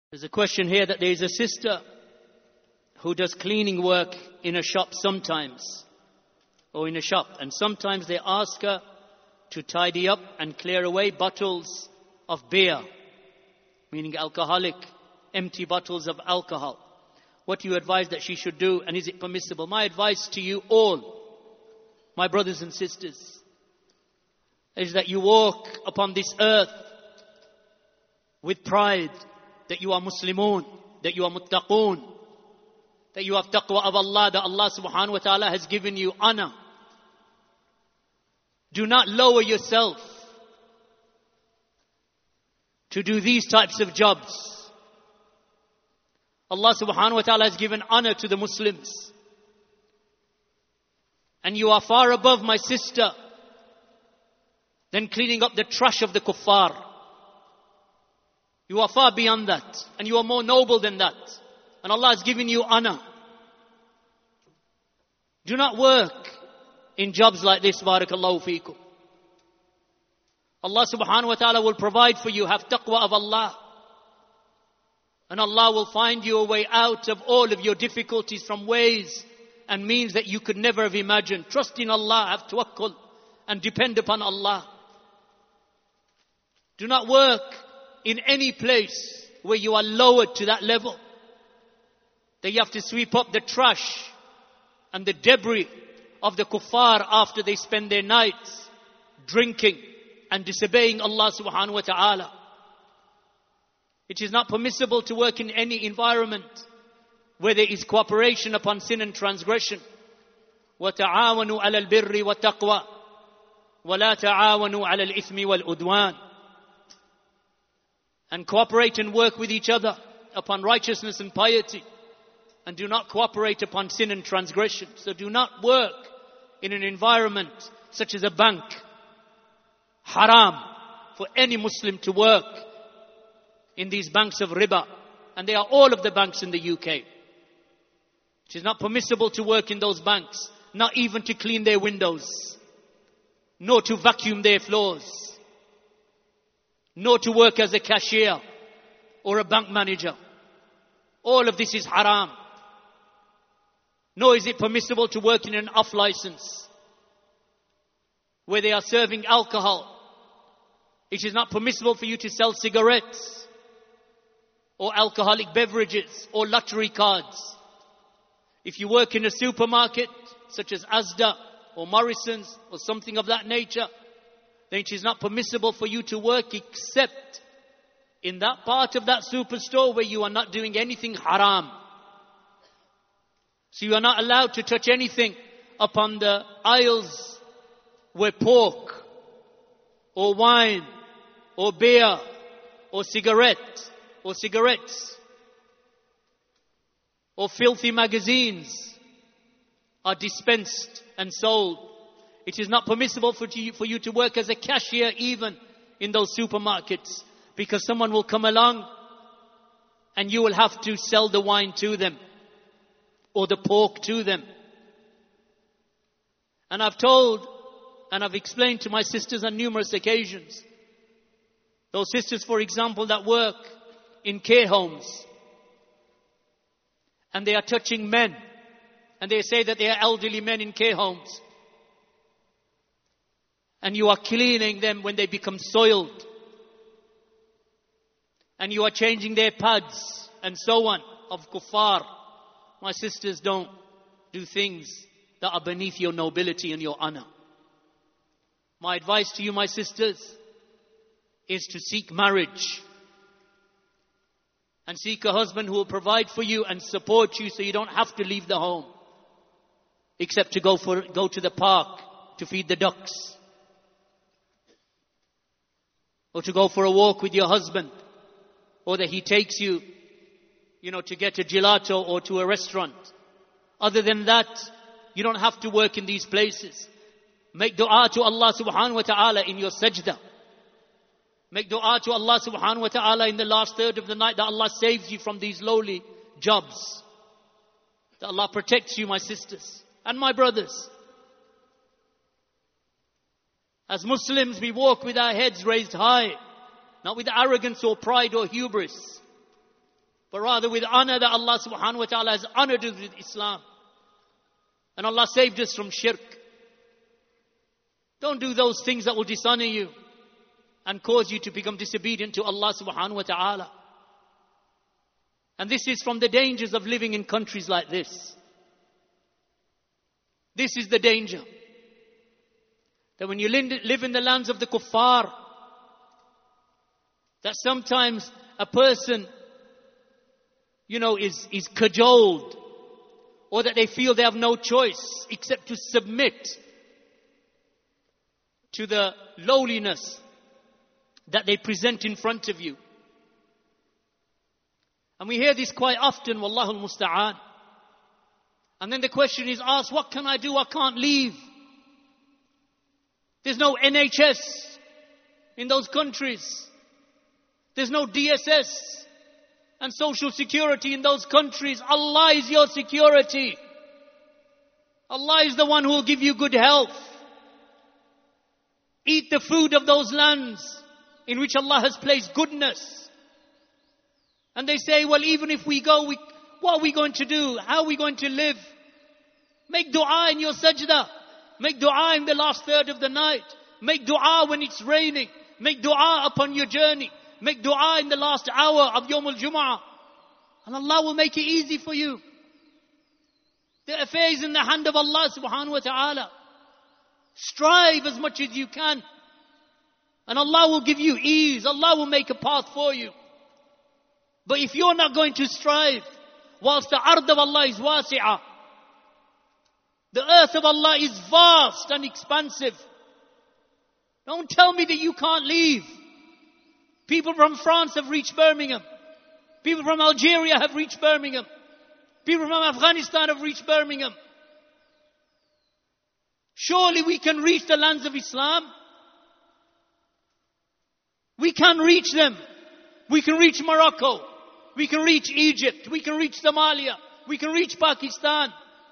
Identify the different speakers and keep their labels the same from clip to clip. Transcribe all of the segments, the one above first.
Speaker 1: There's a question here that there is a sister who does cleaning work in a shop sometimes, or in a shop, and sometimes they ask her to tidy up and clear away bottles of beer, meaning alcoholic, empty bottles of alcohol. What do you advise that she should do, and is it permissible? My advice to you all, my brothers and sisters, is that you walk upon this earth with pride, that you are Muslimun, that you are muttaqoon, that you have taqwa of Allah, that Allah subhanahu wa ta'ala has given you honor. Do not lower yourself to do these types of jobs. Allah subhanahu wa ta'ala has given honor to the Muslims. And you are far above, my sister, than cleaning up the trash of the kuffar. You are far beyond that. And you are more noble than that. And Allah has given you honor. Do not work in jobs like this, barakallahu feekum. Allah subhanahu wa ta'ala will provide for you. Have taqwa of Allah. And Allah will find you a way out of all of your difficulties from ways and means that you could never have imagined. Trust in Allah, have tawakkul, and depend upon Allah. Do not work in any place where you are lowered to that level, that you have to sweep up the trash and the debris of the kuffar after they spend their nights drinking and disobeying Allah subhanahu wa ta'ala. It is not permissible to work in any environment where there is cooperation upon sin and transgression. وَتَعَاوَنُوا عَلَى الْبِرِّ وَالتَّقْوَى وَلَا تَعَاوَنُوا عَلَى الْإِثْمِ وَالْعُدْوَانِ. And cooperate and work with each other upon righteousness and piety, and do not cooperate upon sin and transgression. So do not work in an environment such as a bank. Haram for any Muslim to work in these banks of riba. And they are all of the banks in the UK. It is not permissible to work in those banks, not even to clean their windows, nor to vacuum their floors, nor to work as a cashier or a bank manager. All of this is haram. Nor is it permissible to work in an off license where they are serving alcohol. It is not permissible for you to sell cigarettes or alcoholic beverages or lottery cards. If you work in a supermarket such as Asda or Morrison's or something of that nature, then it is not permissible for you to work except in that part of that superstore where you are not doing anything haram. So you are not allowed to touch anything upon the aisles where pork or wine or beer or cigarettes or filthy magazines are dispensed and sold. It is not permissible for you to work as a cashier even in those supermarkets, because someone will come along and you will have to sell the wine to them or the pork to them. And I've told and I've explained to my sisters on numerous occasions, those sisters, for example, that work in care homes, and they are touching men, and they say that they are elderly men in care homes, and you are cleaning them when they become soiled, and you are changing their pads and so on of kuffar. My sisters, don't do things that are beneath your nobility and your honor. My advice to you, my sisters, is to seek marriage and seek a husband who will provide for you and support you, so you don't have to leave the home except to go to the park to feed the ducks, or to go for a walk with your husband, or that he takes you, to get a gelato or to a restaurant. Other than that, you don't have to work in these places. Make dua to Allah subhanahu wa ta'ala in your sajda. Make dua to Allah subhanahu wa ta'ala in the last third of the night that Allah saves you from these lowly jobs. That Allah protects you, my sisters and my brothers. As Muslims, we walk with our heads raised high, not with arrogance or pride or hubris. but rather with honor that Allah subhanahu wa ta'ala has honored us with Islam. And Allah saved us from shirk. Don't do those things that will dishonor you and cause you to become disobedient to Allah subhanahu wa ta'ala. And this is from the dangers of living in countries like this. This is the danger. That when you live in the lands of the kuffar, that sometimes a person, is cajoled, or that they feel they have no choice except to submit to the lowliness that they present in front of you. And we hear this quite often, wallahu al-musta'an. And then the question is asked, what can I do? I can't leave. There's no NHS in those countries. There's no DSS and social security in those countries. Allah is your security. Allah is the one who will give you good health. Eat the food of those lands in which Allah has placed goodness. And they say, well, even if we go, what are we going to do? How are we going to live? Make dua in your sajda. Make dua in the last third of the night. Make dua when it's raining. Make dua upon your journey. Make dua in the last hour of Yawm al-Jum'ah. And Allah will make it easy for you. The affair is in the hand of Allah subhanahu wa ta'ala. Strive as much as you can. And Allah will give you ease. Allah will make a path for you. But if you're not going to strive, whilst the ard of Allah is wasi'ah, the earth of Allah is vast and expansive. Don't tell me that you can't leave. People from France have reached Birmingham. People from Algeria have reached Birmingham. People from Afghanistan have reached Birmingham. Surely we can reach the lands of Islam. We can reach them. We can reach Morocco. We can reach Egypt. We can reach Somalia. We can reach Pakistan.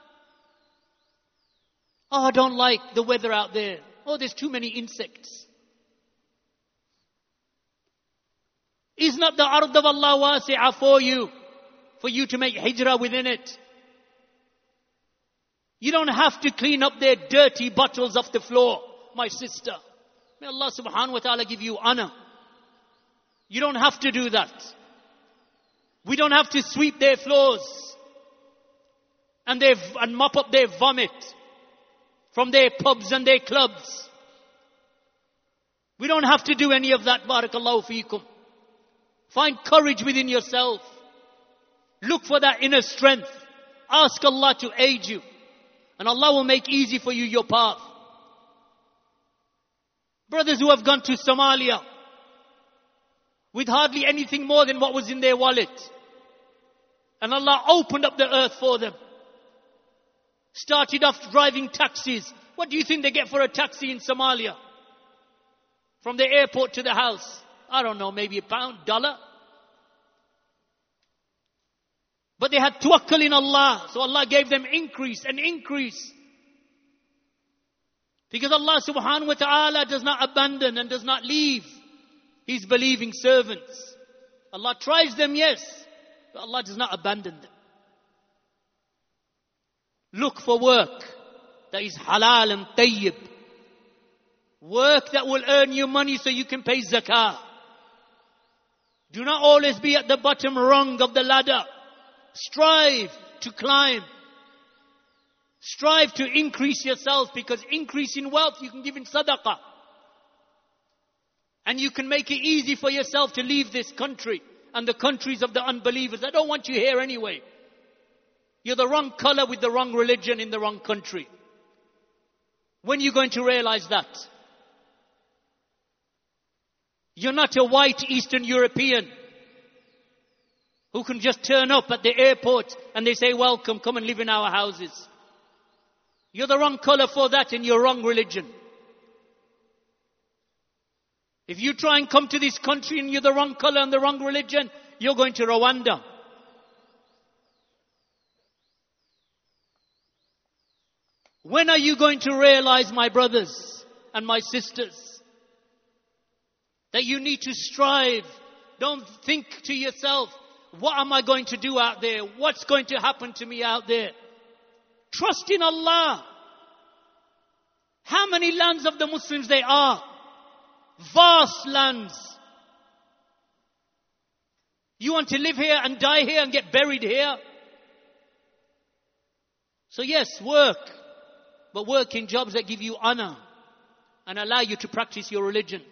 Speaker 1: Oh, I don't like the weather out there. Oh, there's too many insects. Is not the ard of Allah wasi'ah for you to make hijrah within it? You don't have to clean up their dirty bottles off the floor, my sister. May Allah subhanahu wa ta'ala give you honor. You don't have to do that. We don't have to sweep their floors and mop up their vomit from their pubs and their clubs. We don't have to do any of that, barakallahu feekum. Find courage within yourself. Look for that inner strength. Ask Allah to aid you. And Allah will make easy for you your path. Brothers who have gone to Somalia with hardly anything more than what was in their wallet. And Allah opened up the earth for them. Started off driving taxis. What do you think they get for a taxi in Somalia? From the airport to the house. I don't know, maybe £1, $1. But they had tawakkul in Allah. So Allah gave them increase and increase. Because Allah subhanahu wa ta'ala does not abandon and does not leave His believing servants. Allah tries them, yes. But Allah does not abandon them. Look for work that is halal and tayyib. Work that will earn you money so you can pay zakah. Do not always be at the bottom rung of the ladder. Strive to climb. Strive to increase yourself, because increase in wealth you can give in sadaqah. And you can make it easy for yourself to leave this country and the countries of the unbelievers. I don't want you here anyway. You're the wrong color with the wrong religion in the wrong country. When are you going to realize that? You're not a white Eastern European who can just turn up at the airport and they say, welcome, come and live in our houses. You're the wrong color for that and you're wrong religion. If you try and come to this country and you're the wrong color and the wrong religion, you're going to Rwanda. When are you going to realize, my brothers and my sisters, that you need to strive? Don't think to yourself, what am I going to do out there? What's going to happen to me out there? Trust in Allah. How many lands of the Muslims there are? Vast lands. You want to live here and die here and get buried here? So yes, work. But work in jobs that give you honor and allow you to practice your religion.